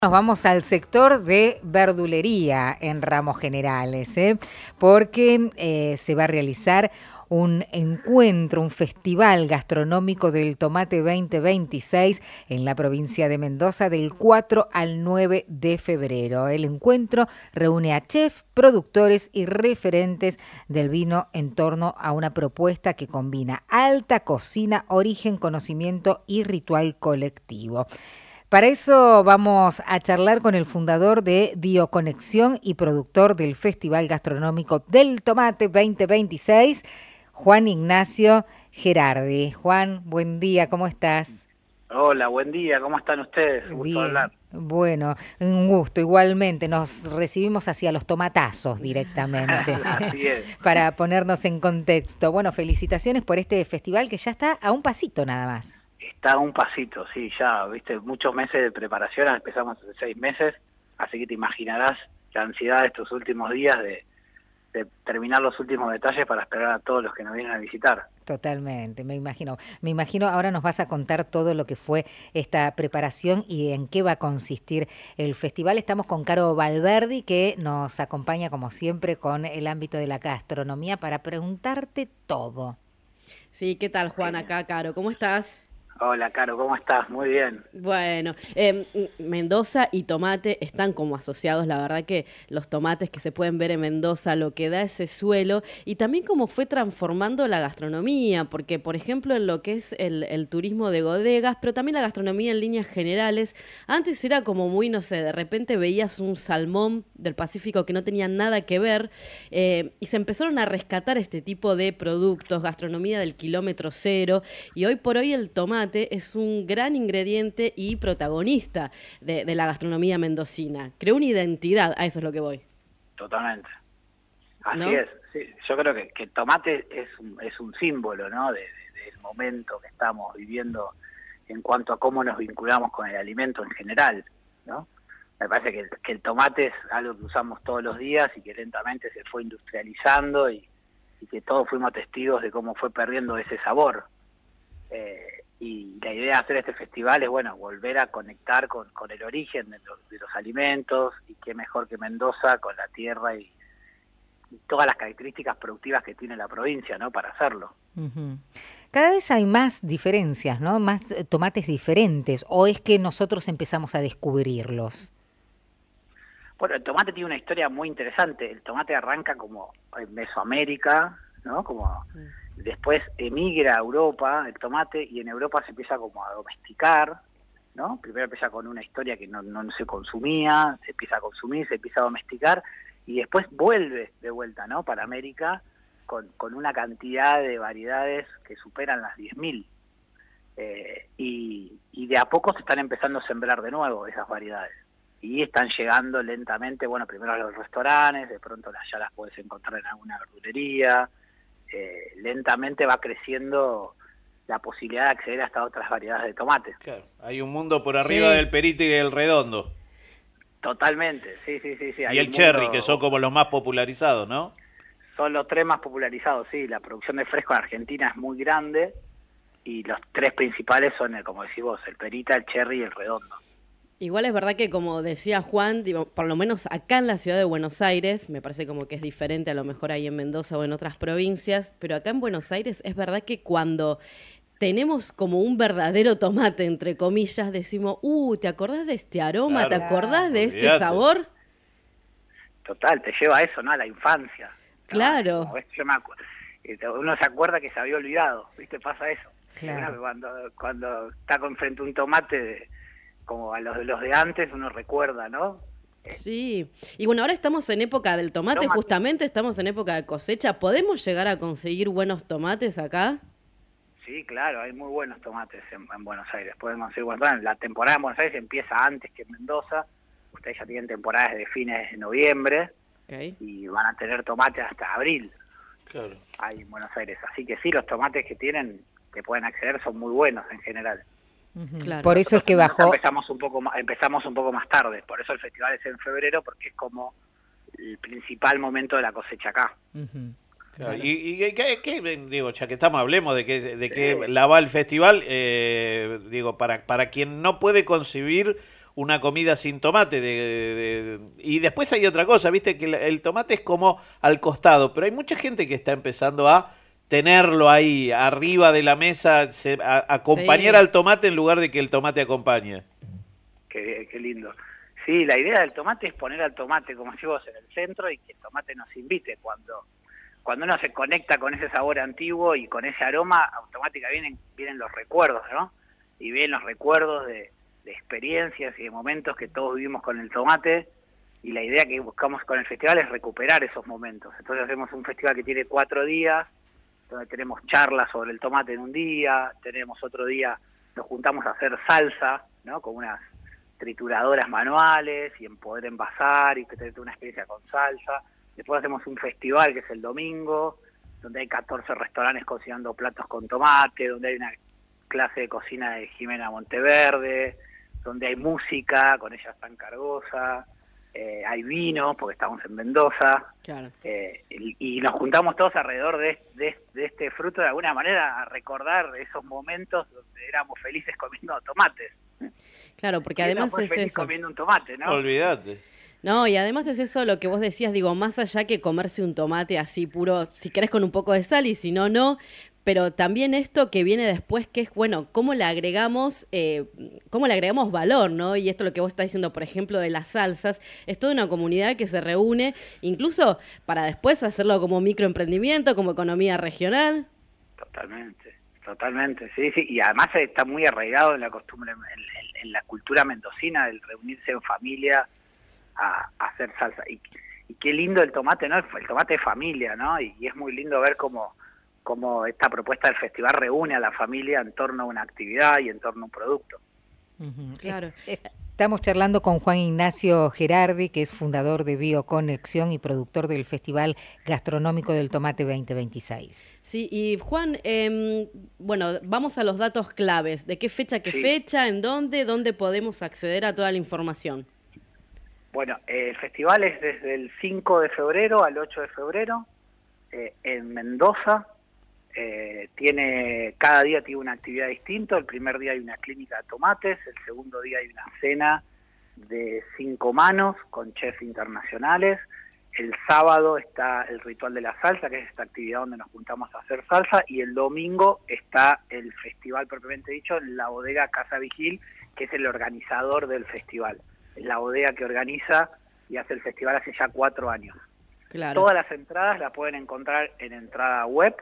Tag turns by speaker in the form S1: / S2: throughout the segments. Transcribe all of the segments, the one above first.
S1: Nos vamos al sector de verdulería en Ramos Generales, porque se va a realizar un encuentro, un festival gastronómico del tomate 2026 en la provincia de Mendoza del 4 al 9 de febrero. El encuentro reúne a chefs, productores y referentes del vino en torno a una propuesta que combina alta cocina, origen, conocimiento y ritual colectivo. Para eso vamos a charlar con el fundador de Bioconexión y productor del Festival Gastronómico del Tomate 2026, Juan Ignacio Gerardi. Juan, buen día, ¿cómo estás?
S2: Hola, buen día, ¿cómo están ustedes? Gusto
S1: Bien,
S2: hablar.
S1: bueno, un gusto. Igualmente, nos recibimos hacia los tomatazos directamente,
S2: Así es.
S1: para ponernos en contexto. Bueno, felicitaciones por este festival que ya está a un pasito nada más.
S2: Está a un pasito, sí, ya, viste, muchos meses de preparación, empezamos hace 6 meses, así que te imaginarás la ansiedad de estos últimos días de terminar los últimos detalles para esperar a todos los que nos vienen a visitar.
S1: Totalmente, me imagino. Me imagino, ahora nos vas a contar todo lo que fue esta preparación y en qué va a consistir el festival. Estamos con Caro Valverdi, que nos acompaña como siempre con el ámbito de la gastronomía para preguntarte todo.
S3: Sí, ¿qué tal, Juan? Acá, Caro, ¿cómo estás?
S2: Hola, Caro, ¿cómo estás? Muy bien.
S3: Bueno, Mendoza y tomate están como asociados, la verdad que los tomates que se pueden ver en Mendoza, lo que da ese suelo, y también cómo fue transformando la gastronomía, porque por ejemplo en lo que es el turismo de bodegas, pero también la gastronomía en líneas generales, antes era como muy, no sé, de repente veías un salmón del Pacífico que no tenía nada que ver, y se empezaron a rescatar este tipo de productos, gastronomía del kilómetro cero, y hoy por hoy el tomate es un gran ingrediente y protagonista de la gastronomía mendocina. Creó una identidad, a eso es lo que voy.
S2: Totalmente. Así
S3: ¿No?
S2: es. Sí, yo creo que el tomate es un símbolo, ¿no? Del momento que estamos viviendo en cuanto a cómo nos vinculamos con el alimento en general, ¿no? Me parece que el tomate es algo que usamos todos los días y que lentamente se fue industrializando y que todos fuimos testigos de cómo fue perdiendo ese sabor. Y la idea de hacer este festival es, bueno, volver a conectar con el origen de los alimentos, y qué mejor que Mendoza con la tierra y todas las características productivas que tiene la provincia, ¿no? Para hacerlo.
S1: Ujú. Cada vez hay más diferencias, ¿no? Más tomates diferentes, o es que nosotros empezamos a descubrirlos.
S2: Bueno, el tomate tiene una historia muy interesante. El tomate arranca como en Mesoamérica, ¿no? Como después emigra a Europa el tomate, y en Europa se empieza como a domesticar, ¿no? Primero empieza con una historia que no se consumía, se empieza a consumir, se empieza a domesticar, y después vuelve de vuelta, ¿no? Para América con una cantidad de variedades que superan las 10.000. Y de a poco se están empezando a sembrar de nuevo esas variedades. Y están llegando lentamente, bueno, primero a los restaurantes, de pronto ya las puedes encontrar en alguna verdulería. Lentamente va creciendo la posibilidad de acceder a estas otras variedades de tomate.
S4: Claro, hay un mundo por arriba
S3: Sí.
S4: del perito y del redondo.
S2: Totalmente, sí.
S4: Y
S2: Hay
S4: el
S2: un
S4: cherry, que
S2: mundo,
S4: son como los más popularizados, ¿no?
S2: son los tres más popularizados, sí. La producción de fresco en Argentina es muy grande, y los tres principales son, como decís vos, el perita, el cherry y el redondo.
S3: Igual es verdad que, como decía Juan, digo, por lo menos acá en la ciudad de Buenos Aires, me parece como que es diferente a lo mejor ahí en Mendoza o en otras provincias, pero acá en Buenos Aires es verdad que cuando tenemos como un verdadero tomate, entre comillas, decimos, ¿te acordás de este aroma? ¿Te
S4: Claro,
S3: acordás de este
S4: olvídate.
S3: sabor?
S2: Total, te lleva a eso, ¿no? A la infancia, ¿no?
S3: Claro.
S2: Como, ¿ves? Uno se acuerda que se había olvidado, ¿viste? Pasa eso.
S1: Claro.
S2: Uno cuando está con frente a un tomate, como a los de antes, uno recuerda, ¿no?
S3: Sí, y bueno, ahora estamos en época del tomate,
S2: Tomate.
S3: justamente estamos en época de cosecha. ¿Podemos llegar a conseguir buenos tomates acá?
S2: Sí, claro, hay muy buenos tomates en Buenos Aires. Pueden conseguir buenos tomates. La temporada en Buenos Aires empieza antes que en Mendoza. Ustedes ya tienen temporadas de fines de noviembre
S3: Okay.
S2: y van a tener tomates hasta abril
S4: Claro.
S2: ahí en Buenos Aires. Así que sí, los tomates que tienen, que pueden acceder, son muy buenos en general.
S1: Ujú.
S3: Claro.
S1: Por eso es que
S2: Nosotros
S1: bajó.
S2: empezamos un poco más tarde. Por eso el festival es en febrero, porque es como el principal momento de la cosecha acá.
S1: Ujú.
S4: Claro. ¿Y digo, ya que estamos, hablemos de qué
S2: Sí.
S4: la va el festival? Digo, para quien no puede concebir una comida sin tomate. Y después hay otra cosa, viste que el tomate es como al costado, pero hay mucha gente que está empezando a tenerlo ahí arriba de la mesa, acompañar al tomate en lugar de que el tomate acompañe.
S2: Qué lindo. Sí, la idea del tomate es poner al tomate, como si vos, en el centro y que el tomate nos invite. Cuando uno se conecta con ese sabor antiguo y con ese aroma, automáticamente vienen los recuerdos, ¿no? Y vienen los recuerdos de experiencias y de momentos que todos vivimos con el tomate, y la idea que buscamos con el festival es recuperar esos momentos. Entonces hacemos un festival que tiene 4 días, donde tenemos charlas sobre el tomate en un día, tenemos otro día, nos juntamos a hacer salsa, ¿no? Con unas trituradoras manuales y en poder envasar y que tener una experiencia con salsa. Después hacemos un festival que es el domingo, donde hay 14 restaurantes cocinando platos con tomate, donde hay una clase de cocina de Jimena Monteverde, donde hay música con Ella Tan Cargosa, hay vino, porque estamos en Mendoza,
S3: claro.
S2: Y nos juntamos todos alrededor de este fruto, de alguna manera, a recordar esos momentos donde éramos felices comiendo tomates.
S3: Claro, porque además es eso.
S2: Comiendo un tomate, ¿no?
S4: Olvídate.
S3: No, y además es eso lo que vos decías, digo, más allá que comerse un tomate así puro, si querés con un poco de sal y si no, no, pero también esto que viene después, que es, bueno, cómo le agregamos valor, ¿no? Y esto lo que vos estás diciendo, por ejemplo, de las salsas, es toda una comunidad que se reúne, incluso para después hacerlo como microemprendimiento, como economía regional.
S2: Totalmente, sí, y además está muy arraigado en la costumbre, en la cultura mendocina, del reunirse en familia a hacer salsa. Y qué lindo el tomate, ¿no? El tomate es familia, ¿no? Y es muy lindo ver cómo esta propuesta del festival reúne a la familia en torno a una actividad y en torno a un producto.
S3: Claro.
S1: Estamos charlando con Juan Ignacio Gerardi, que es fundador de Bioconexión y productor del Festival Gastronómico del Tomate 2026.
S3: Sí, y Juan, bueno, vamos a los datos claves. ¿De qué fecha, fecha, en dónde podemos acceder a toda la información?
S2: Bueno, el festival es desde el 5 de febrero al 8 de febrero en Mendoza. Cada día tiene una actividad distinta. El primer día hay una clínica de tomates, el segundo día hay una cena de 5 manos con chefs internacionales. El sábado está el ritual de la salsa, que es esta actividad donde nos juntamos a hacer salsa, y el domingo está el festival propiamente dicho en la bodega Casa Vigil, que es el organizador del festival. Es la bodega que organiza y hace el festival hace ya 4 años.
S3: Claro.
S2: Todas las entradas las pueden encontrar en entrada web,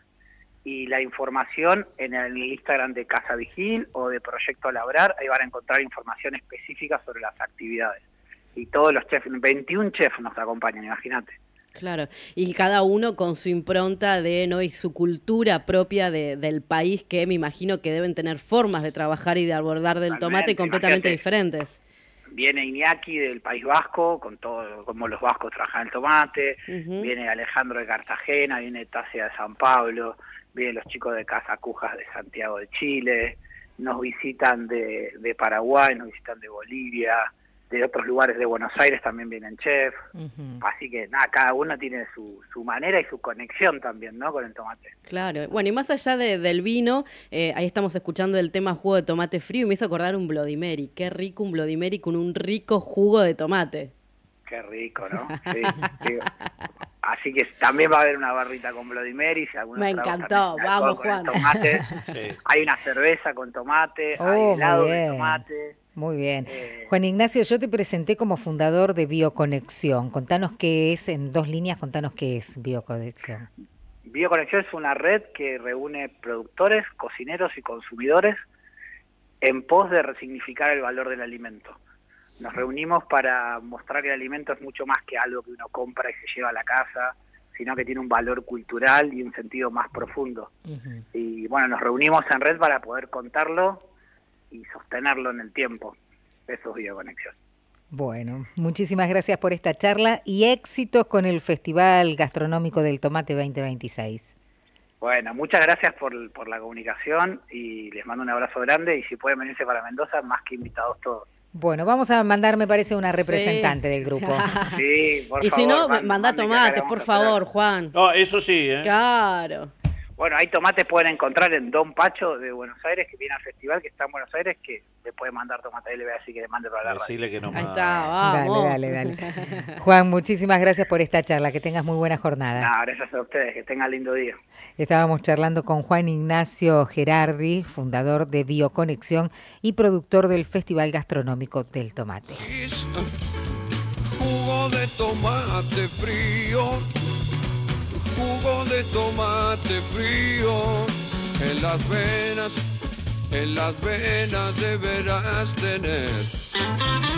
S2: y la información en el Instagram de Casa Vigil o de Proyecto Labrar. Ahí van a encontrar información específica sobre las actividades. Y todos los chefs, 21 chefs nos acompañan, imagínate.
S3: Claro, y cada uno con su impronta y su cultura propia del país, que me imagino que deben tener formas de trabajar y de abordar del tomate completamente diferentes.
S2: Viene Iñaki del País Vasco, con todo como los vascos trabajan el tomate, viene Alejandro de Cartagena, viene Tasia de San Pablo, vienen los chicos de Casa Cujas de Santiago de Chile, nos visitan de Paraguay, nos visitan de Bolivia, de otros lugares de Buenos Aires también vienen chefs, así que nada, cada uno tiene su manera y su conexión también, ¿no? Con el tomate.
S3: Claro, bueno, y más allá del vino, ahí estamos escuchando el tema jugo de tomate frío y me hizo acordar un Bloody Mary. Qué rico un Bloody Mary con un rico jugo de tomate.
S2: Qué rico, ¿no? Sí, sí. Así que también va a haber una barrita con Bloody Mary.
S3: Me encantó, vamos Juan.
S2: Sí. Hay una cerveza con tomate, hay helado de tomate.
S1: Muy bien. Juan Ignacio, yo te presenté como fundador de Bioconexión. Contanos qué es, en 2 líneas, contanos qué es Bioconexión.
S2: Bioconexión es una red que reúne productores, cocineros y consumidores en pos de resignificar el valor del alimento. Nos reunimos para mostrar que el alimento es mucho más que algo que uno compra y se lleva a la casa, sino que tiene un valor cultural y un sentido más profundo. Y bueno, nos reunimos en red para poder contarlo y sostenerlo en el tiempo. Eso es Bioconexión.
S1: Bueno, muchísimas gracias por esta charla y éxitos con el Festival Gastronómico del Tomate 2026.
S2: Bueno, muchas gracias por la comunicación y les mando un abrazo grande, y si pueden venirse para Mendoza, más que invitados todos.
S1: Bueno, vamos a mandar, me parece, una representante del grupo.
S2: Sí, por favor.
S3: Y si no, mandá tomates, por favor, Juan.
S4: No, eso sí, ¿eh?
S3: Claro.
S2: Bueno, hay tomates pueden encontrar en Don Pacho de Buenos Aires, que viene al festival, que está en Buenos Aires, que le puede mandar tomate. Ahí le voy a decir que le mande para la radio.
S4: Decirle que no
S3: Ahí
S4: más.
S3: está, vamos.
S1: Dale. Juan, muchísimas gracias por esta charla. Que tengas muy buena jornada.
S2: No, gracias a ustedes. Que tengan lindo día.
S1: Estábamos charlando con Juan Ignacio Gerardi, fundador de Bioconexión y productor del Festival Gastronómico del Tomate.
S5: Jugo de tomate frío, jugo de tomate frío, en las venas deberás tener.